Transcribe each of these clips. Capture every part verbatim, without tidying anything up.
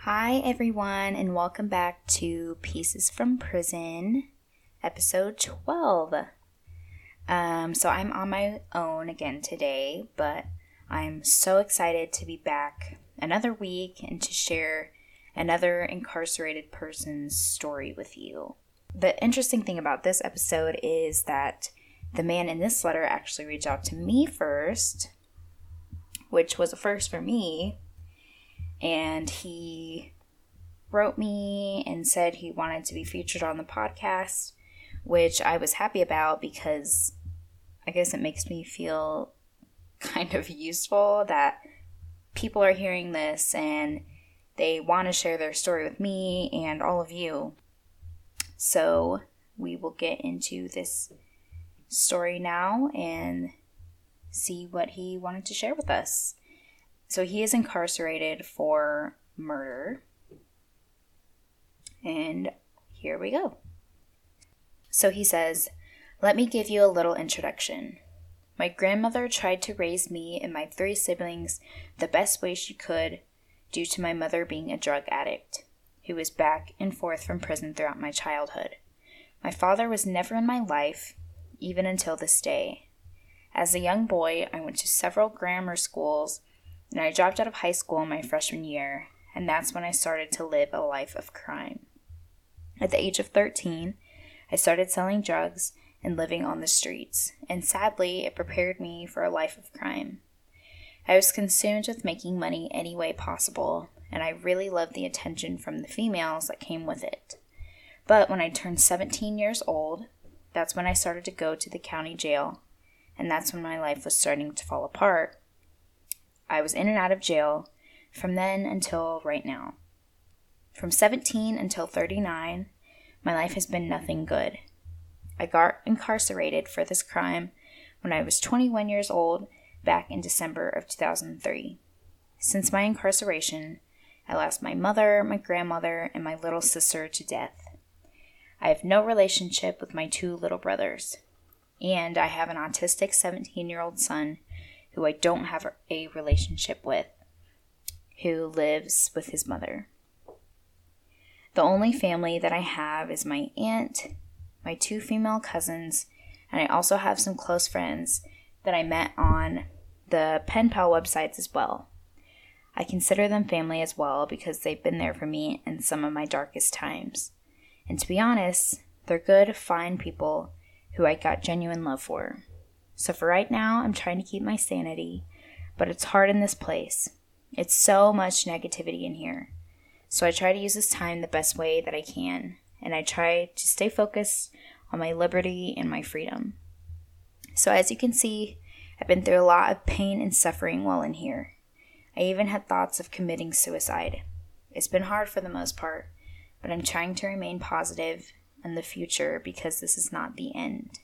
Hi, everyone, and welcome back to Pieces from Prison, episode twelve. Um, so I'm on my own again today, but I'm so excited to be back another week and to share another incarcerated person's story with you. The interesting thing about this episode is that the man in this letter actually reached out to me first, which was a first for me. And he wrote me and said he wanted to be featured on the podcast, which I was happy about because I guess it makes me feel kind of useful that people are hearing this and they want to share their story with me and all of you. So we will get into this story now and see what he wanted to share with us. So he is incarcerated for murder. And here we go. So he says, "Let me give you a little introduction. My grandmother tried to raise me and my three siblings the best way she could due to my mother being a drug addict, who was back and forth from prison throughout my childhood. My father was never in my life, even until this day. As a young boy, I went to several grammar schools, and I dropped out of high school in my freshman year, and that's when I started to live a life of crime. At the age of thirteen, I started selling drugs and living on the streets, and sadly, it prepared me for a life of crime. I was consumed with making money any way possible, and I really loved the attention from the females that came with it. But when I turned seventeen years old, that's when I started to go to the county jail, and that's when my life was starting to fall apart. I was in and out of jail from then until right now. From seventeen until thirty-nine, my life has been nothing good. I got incarcerated for this crime when I was twenty-one years old back in December of two thousand three. Since my incarceration, I lost my mother, my grandmother, and my little sister to death. I have no relationship with my two little brothers, and I have an autistic seventeen-year-old son who I don't have a relationship with, who lives with his mother. The only family that I have is my aunt, my two female cousins, and I also have some close friends that I met on the pen pal websites as well. I consider them family as well because they've been there for me in some of my darkest times. And to be honest, they're good, fine people who I got genuine love for. So for right now, I'm trying to keep my sanity, but it's hard in this place. It's so much negativity in here. So I try to use this time the best way that I can, and I try to stay focused on my liberty and my freedom. So as you can see, I've been through a lot of pain and suffering while in here. I even had thoughts of committing suicide. It's been hard for the most part, but I'm trying to remain positive in the future because this is not the end.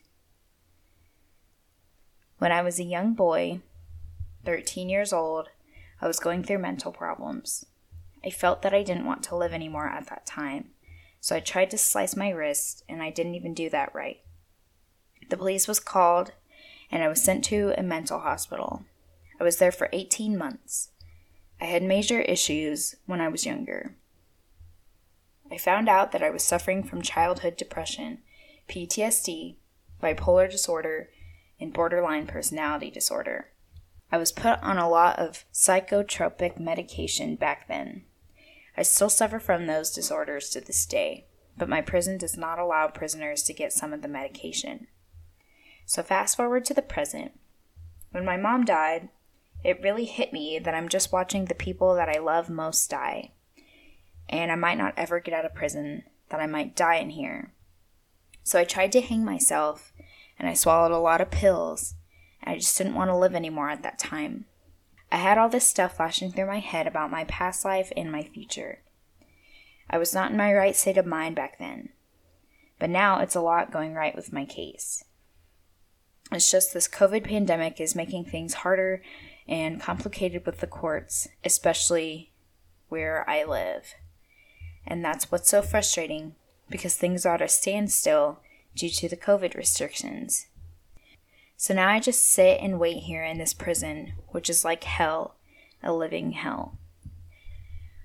When I was a young boy, thirteen years old, I was going through mental problems. I felt that I didn't want to live anymore at that time, so I tried to slice my wrist, and I didn't even do that right. The police was called, and I was sent to a mental hospital. I was there for eighteen months. I had major issues when I was younger. I found out that I was suffering from childhood depression, P T S D, bipolar disorder, and borderline personality disorder. I was put on a lot of psychotropic medication back then. I still suffer from those disorders to this day, but my prison does not allow prisoners to get some of the medication. So fast forward to the present. When my mom died, it really hit me that I'm just watching the people that I love most die. And I might not ever get out of prison, that I might die in here. So I tried to hang myself, and I swallowed a lot of pills, and I just didn't want to live anymore at that time. I had all this stuff flashing through my head about my past life and my future. I was not in my right state of mind back then, but now it's a lot going right with my case. It's just this COVID pandemic is making things harder and complicated with the courts, especially where I live. And that's what's so frustrating, because things are at a standstill due to the COVID restrictions. So now I just sit and wait here in this prison, which is like hell, a living hell.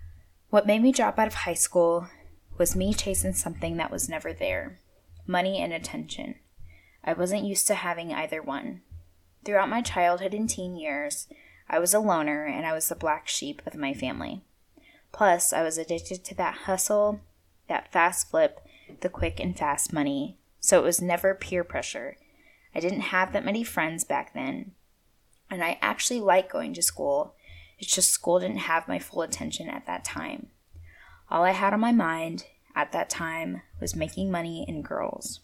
What made me drop out of high school was me chasing something that was never there, money and attention. I wasn't used to having either one. Throughout my childhood and teen years, I was a loner and I was the black sheep of my family. Plus, I was addicted to that hustle, that fast flip, the quick and fast money, so it was never peer pressure. I didn't have that many friends back then, and I actually liked going to school. It's just school didn't have my full attention at that time. All I had on my mind at that time was making money and girls.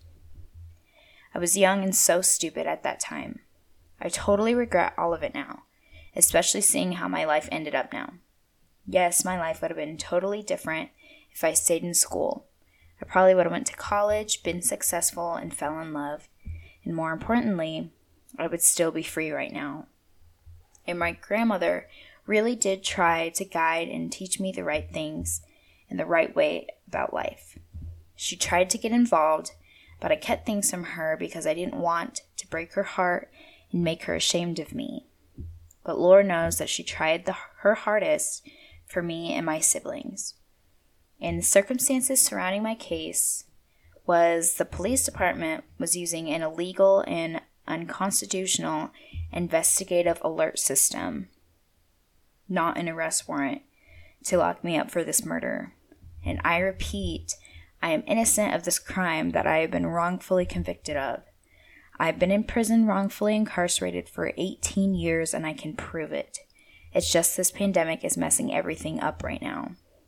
I was young and so stupid at that time. I totally regret all of it now, especially seeing how my life ended up now. Yes, my life would have been totally different if I stayed in school. I probably would have went to college, been successful, and fell in love. And more importantly, I would still be free right now. And my grandmother really did try to guide and teach me the right things and the right way about life. She tried to get involved, but I kept things from her because I didn't want to break her heart and make her ashamed of me. But Lord knows that she tried the, her hardest for me and my siblings. And the circumstances surrounding my case was the police department was using an illegal and unconstitutional investigative alert system, not an arrest warrant, to lock me up for this murder. And I repeat, I am innocent of this crime that I have been wrongfully convicted of. I've been in prison wrongfully incarcerated for eighteen years and I can prove it. It's just this pandemic is messing everything up right now.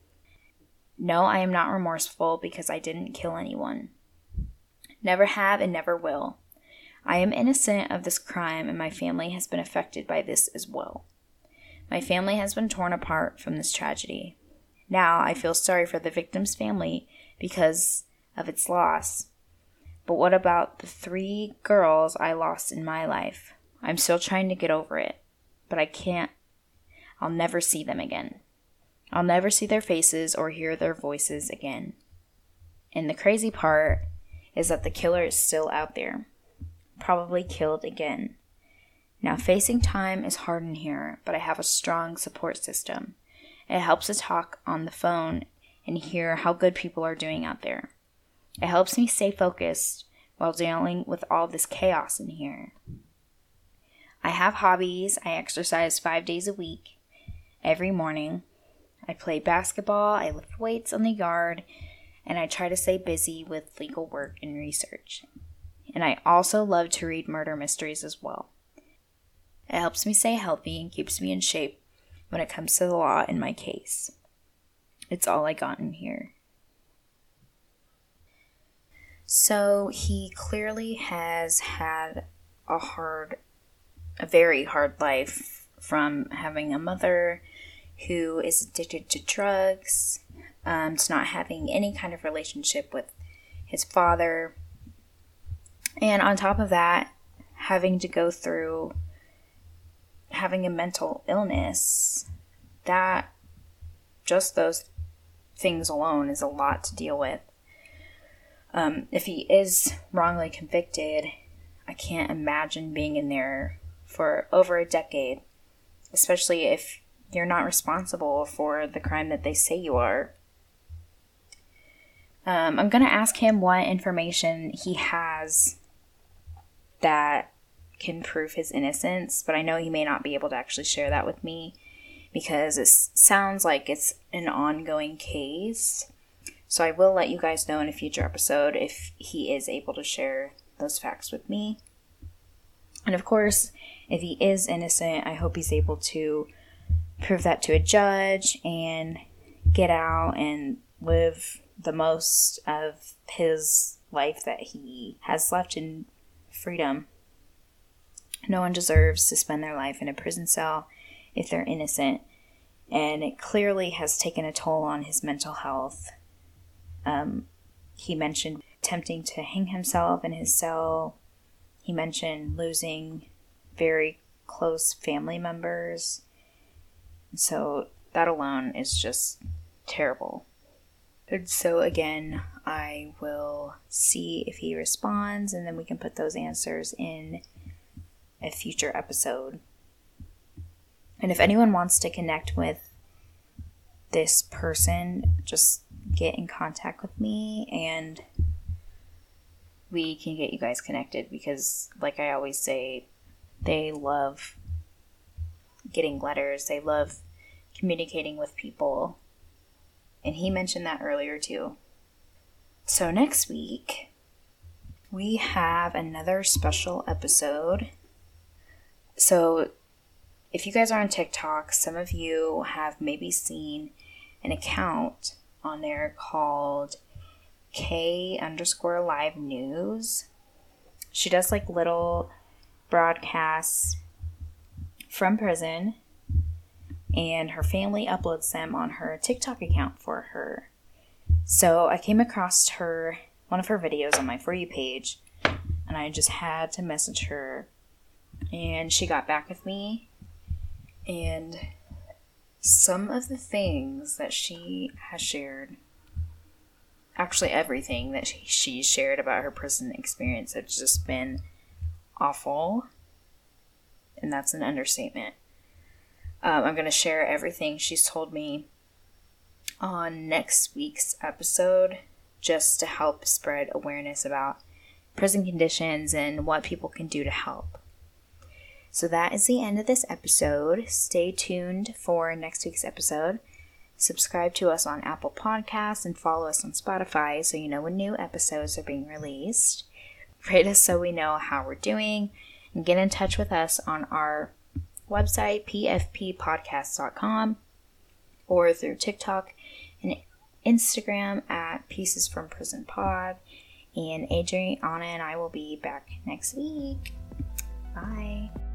No, I am not remorseful because I didn't kill anyone. Never have and never will. I am innocent of this crime and my family has been affected by this as well. My family has been torn apart from this tragedy. Now I feel sorry for the victim's family because of its loss. But what about the three girls I lost in my life? I'm still trying to get over it, but I can't. I'll never see them again. I'll never see their faces or hear their voices again. And the crazy part is that the killer is still out there, probably killed again. Now, facing time is hard in here, but I have a strong support system. It helps to talk on the phone and hear how good people are doing out there. It helps me stay focused while dealing with all this chaos in here. I have hobbies. I exercise five days a week, every morning. I play basketball, I lift weights on the yard, and I try to stay busy with legal work and research. And I also love to read murder mysteries as well. It helps me stay healthy and keeps me in shape when it comes to the law in my case. It's all I got in here. So he clearly has had a hard, a very hard life, from having a mother who is addicted to drugs, um, to not having any kind of relationship with his father. And on top of that, having to go through having a mental illness. That, just those things alone is a lot to deal with. Um, if he is wrongly convicted, I can't imagine being in there for over a decade, especially if you're not responsible for the crime that they say you are. Um, I'm going to ask him what information he has that can prove his innocence, but I know he may not be able to actually share that with me because it sounds like it's an ongoing case. So I will let you guys know in a future episode if he is able to share those facts with me. And of course, if he is innocent, I hope he's able to prove that to a judge and get out and live the most of his life that he has left in freedom. No one deserves to spend their life in a prison cell if they're innocent, and it clearly has taken a toll on his mental health. Um, he mentioned attempting to hang himself in his cell. He mentioned losing very close family members. So that alone is just terrible. And so again, I will see if he responds, and then we can put those answers in a future episode. And if anyone wants to connect with this person just get in contact with me and we can get you guys connected, because like I always say, they love getting letters. They love communicating with people. And he mentioned that earlier too. So next week, we have another special episode. So if you guys are on TikTok, some of you have maybe seen an account on there called K underscore live news. She does like little broadcasts from prison, and her family uploads them on her TikTok account for her. So I came across her, one of her videos on my For You page, and I just had to message her, and she got back with me, and some of the things that she has shared, actually everything that she, she shared about her prison experience, has just been awful, and that's an understatement. Um, I'm going to share everything she's told me on next week's episode, just to help spread awareness about prison conditions and what people can do to help. So that is the end of this episode. Stay tuned for next week's episode. Subscribe to us on Apple Podcasts and follow us on Spotify so you know when new episodes are being released. Rate us so we know how we're doing, and get in touch with us on our website, p f p podcast dot com, or through TikTok and Instagram at Pieces from Prison Pod. And Adriana and I will be back next week. Bye.